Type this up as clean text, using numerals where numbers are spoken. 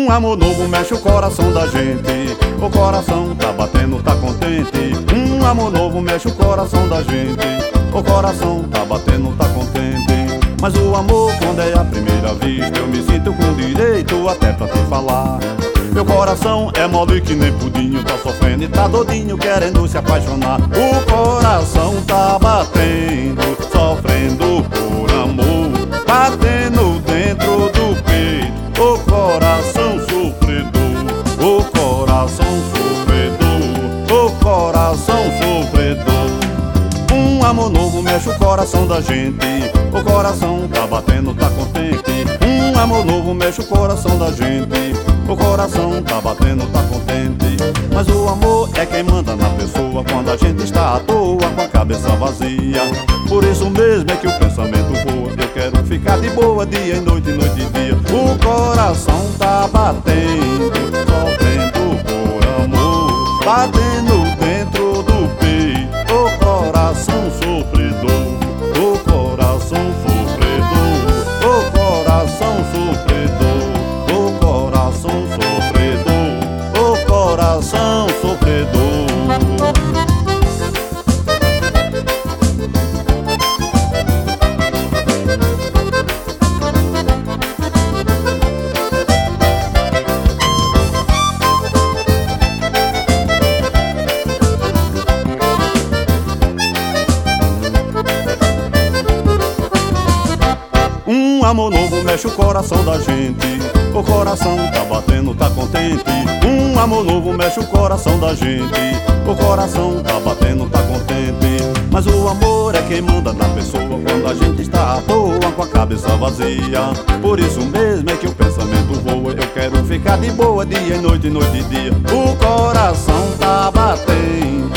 Um amor novo mexe o coração da gente. O coração tá batendo, tá contente. Um amor novo mexe o coração da gente. O coração tá batendo, tá contente. Mas o amor, quando é a primeira vista, eu me sinto com direito até pra te falar. Meu coração é mole que nem pudinho, tá sofrendo e tá doidinho, querendo se apaixonar. O coração tá batendo, sofrendo por amor, batendo dentro do peito. O coração sofredor, o coração sofredor, o coração sofredor. Um amor novo mexe o coração da gente. O coração tá batendo, tá contente. Um amor novo mexe o coração da gente. O coração tá batendo, tá contente. Mas o amor é quem manda na pessoa quando a gente está à toa, com a cabeça vazia. Por isso mesmo é que o pensamento voa. Eu quero ficar de boa dia e noite, noite e dia. O coração tá batendo, sofrendo por amor, batendo dentro do peito. O coração sofredor, o coração sofredor, o coração sofredor, o coração sofredor, o coração sofredor. Um amor novo mexe o coração da gente. O coração tá batendo, tá contente. Um amor novo mexe o coração da gente. O coração tá batendo, tá contente. Mas o amor é quem manda na pessoa quando a gente está à toa, com a cabeça vazia. Por isso mesmo é que o pensamento voa. Eu quero ficar de boa dia e noite, noite e dia. O coração tá batendo,